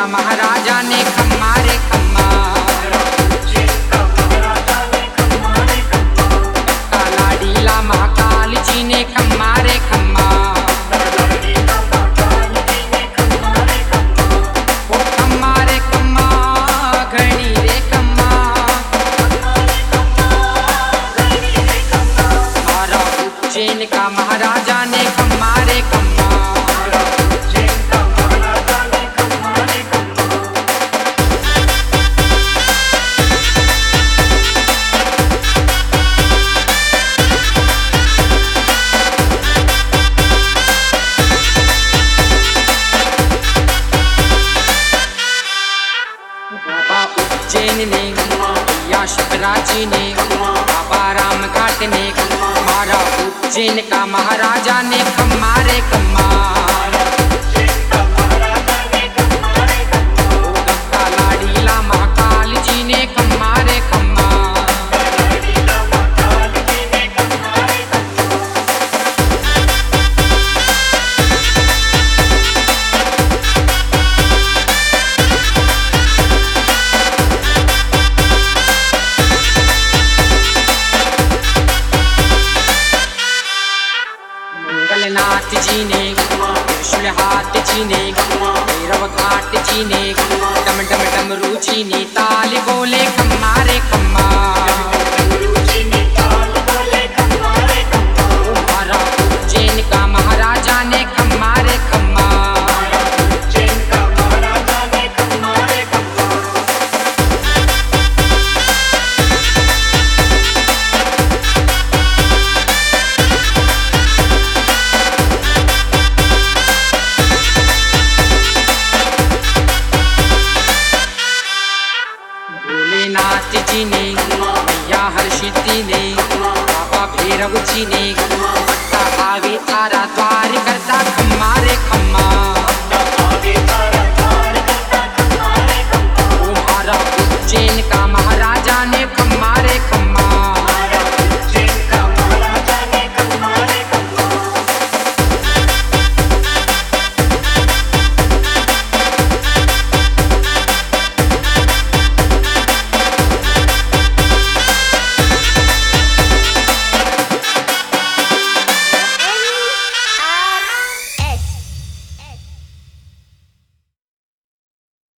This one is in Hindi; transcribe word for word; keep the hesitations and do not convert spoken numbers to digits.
महाराजा ने खम्मा रे खम्मा, लाडीला महाकाल जी ने खम्मा रे खम्मा, ओ खम्मा रे खम्मा घणी रे खम्मा, मारा उज्जैन का महाराजा ने खम्मा रे खम्मा। उज्जैन ने या शिवराजी ने बाबा राम घाट ने मारा उज्जैन का महाराजा ने खम्मा रे खम्मा, गंगा लाडीला महाकाल जी ने खम्मा रे खम्मा, नाथ जी ने त्रिशूल हाथ जी ने भैरव घाट जी ने डम डम डमरू जी ने ताल बोले खम्मा रे खम्मा, मारा उज्जैन का महाराजा ने खम्मा रे खम्मा। भोलेनाथ जी ने मैया हर्षिति ने बाबा भैरव जी ने आवे तारा द्वार